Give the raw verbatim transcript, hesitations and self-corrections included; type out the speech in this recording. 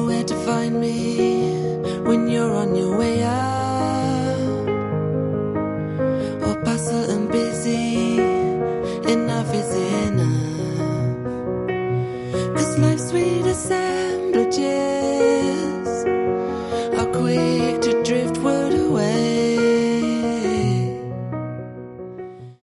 where to find me when you're on your way out. Or bustle and busy, enough is enough. 'Cause life's sweet as Sam